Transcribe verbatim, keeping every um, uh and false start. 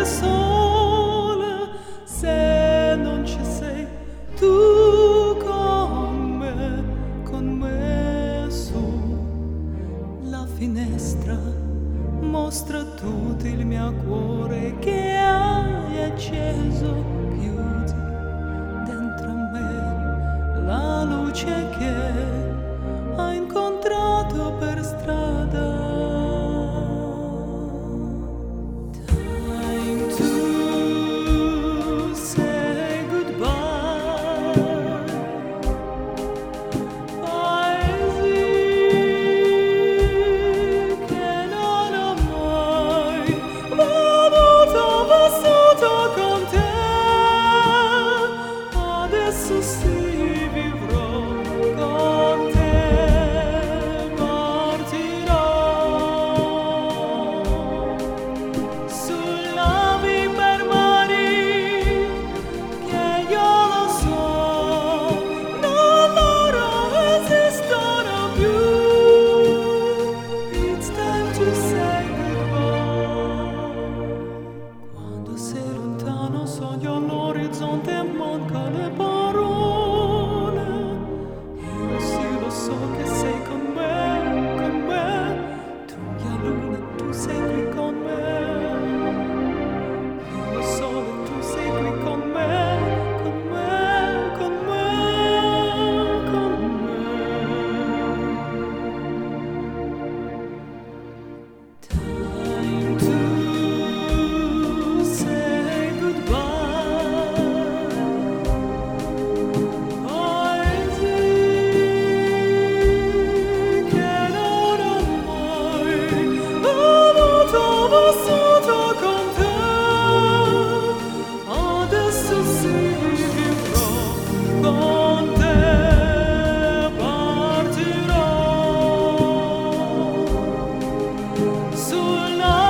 vivere sola se non ci sei tu con me, con me su la finestra. Mostra tutto il mio cuore che hai acceso, chiudi dentro me la luce che hai incontrato per strada. Time to say goodbye. Paesi che non ho mai voluto, vissuto con te. Adesso sì vivrò con te, partirò su navi per mari che io lo so, non loro esistono più. It's time to say goodbye. Quando sei lontano sogno all'orizzonte e manca le parole. Io sì lo so che sei con me, con me. Tu mia luna, tu sei qui con me. Io lo so che tu sei qui con me, con me, con me, con me. Time to say goodbye. Paesi che non ho mai voluto, vissuto con te. Adesso sì vivrò con te, partirò sul